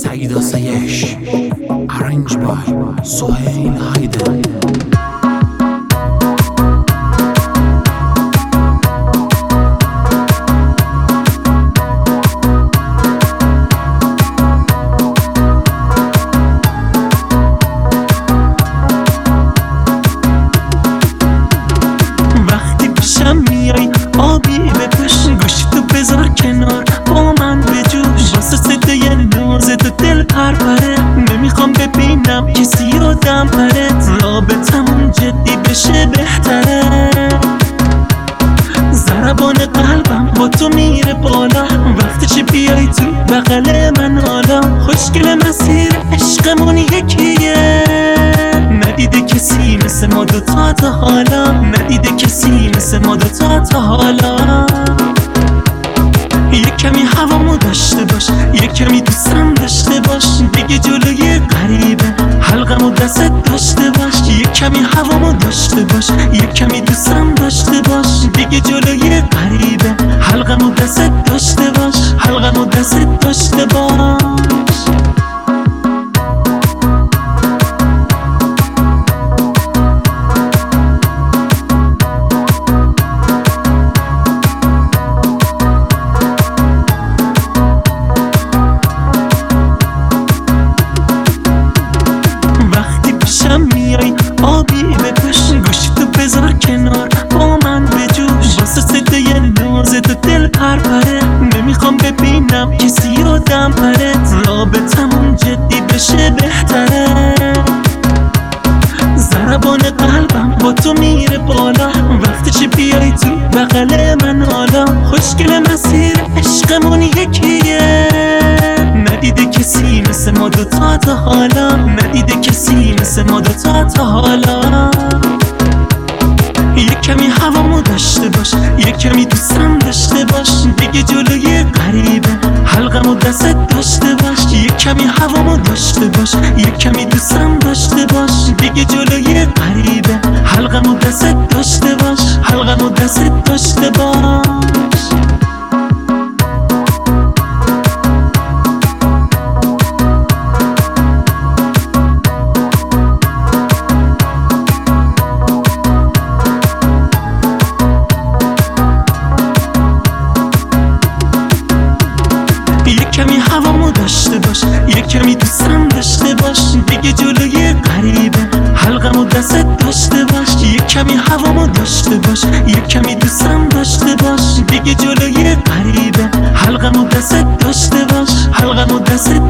سعید آسایش Arranged by سهیل هایده. وقتی پیشم میای آبی بپوش، گوشتو بذار کنار با من بجوش، واسه صدای نازت و دل پرپره، نمیخوام ببینم کسی آدم پرت، رابطمون جدی بشه بهتره. ضربان قلبم با تو میره بالا، وقتش بیای تو بغل من حالا، خوشگل مسیر عشقمون یکیه، ندیده کسی مثل ما دوتا تا حالا، ندیده کسی مثل ما دوتا تا حالا. یک کمی هوامو داشته باش، یک کمی دوستم داشته باش، دیگه جلوی غریبه حلقمو دستت داشته باش، یک کمی هوامو داشته باش، یک کمی دوستم داشته باش، دیگه جلوی غریبه حلقمو دستت داشته باش، حلقمو دستت داشته باش. میای آبی بپوش، گوشتو بذار کنار با من بجوش، واسه صدای نازت و دل پرپره، نمیخوام ببینم کسی آدم پرت، رابطمون جدی بشه بهتره. ضربان قلبم با تو میره بالا، وقتش بیای تو بغل من حالا، خوشگل مسیر عشقمون یکیه، ندیده کسی مثل ما دوتا تا حالا، ندیده کسی مثل ما دوتا تا حالا. یک کمی هوامو داشته باش، یک کمی دوستم داشته باش، دیگه جلوی غریبه حلقمو دستت داشته باش، یک کمی هوامو داشته باش، یک کمی دوستم داشته باش، دیگه جلوی غریبه حلقمو دستت داشته باش، حلقمو دستت داشته باش. یک کمی هوامو داشته باش، یک کمی دوستم داشته باش، دیگه جلوی غریبه حلقمو دستت داشته باش، یک کمی هوامو داشته باش، یک کمی دوستم داشته باش، دیگه جلوی غریبه حلقمو دستت داشته باش، حلقمو دستت